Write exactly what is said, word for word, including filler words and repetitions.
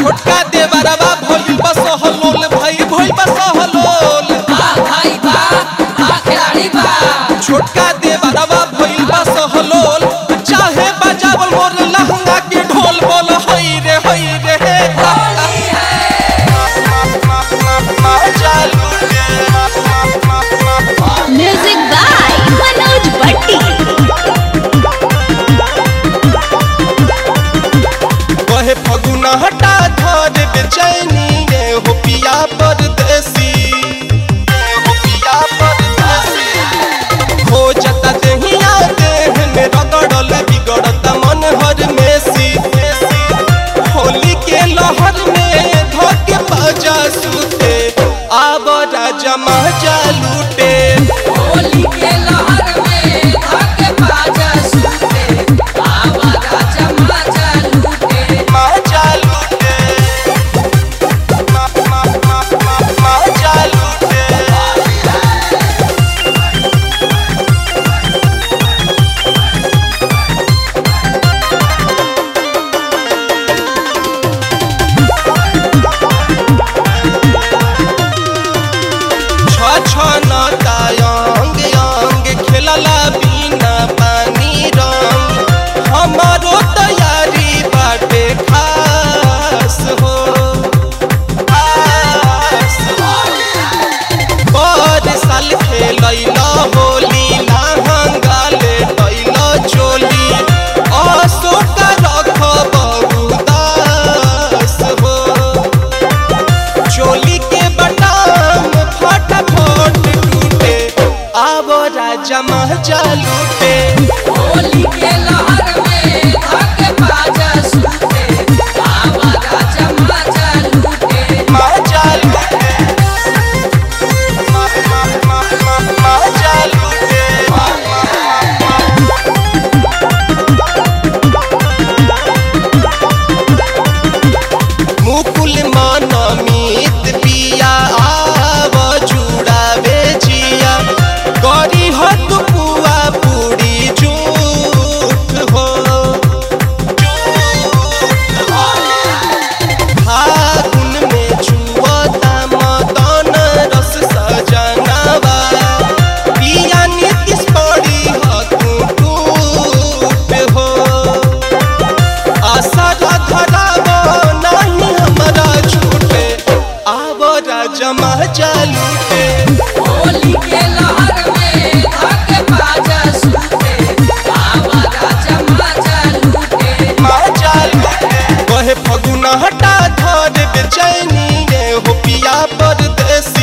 छोटका देवरवा भइल बा सहलोल भाई भइल बा सहलोल बा भाई बा बा खिलाड़ी बा छोटका देवरवा भइल बा सहलोल चाहे बजावल मोर लहंगा के ढोल बोल हई रे हई रे हे होली है चालू म्यूजिक बाय मनोज भट्टी। कहे फगुना हटा धर बेचैनी ये हो पिया परदेसी हो पिया परदेसी हो जता देहिया देह में रगड़ल बिगड़ता मन हर मेसी होली के लहर में धके बाजा सूते आब राजा मजा लूटे होली के लहर में धके बाजा सूते आवा राजा मजा लूटे मजा लूटे मजा लूटे छछनता अंग अंग खेलला बिना पानी रंग हमारो तैयारी बाटे खास हो खास हो पर साल खेलैला होली लहंगा ले लैला चोली अशोक रख बहुदास हो चोली के बटाम फटाफट टूटे आब राजा मजा लूटे होली के लहर में धके बाजा सूते आवा राजा मजा लूटे मजा लूटे मजा लूटे मुकुल मन मीत पिया आव जुड़ावे जिया करी हो तू पुआ पूरी झूठ हो फागुन में छुअता मदन रस सजनवा पिया नीतिश पड़ी हो तू टूट हो आशा धरावो नहीं हमरा छूटे आब राजा मजा लूटे होली के लहर में धके बाजा सूते आवा राजा मजा लूटे मजा लूटे कहे फगुना हटा धर बेचैनी ये हो पिया परदेसी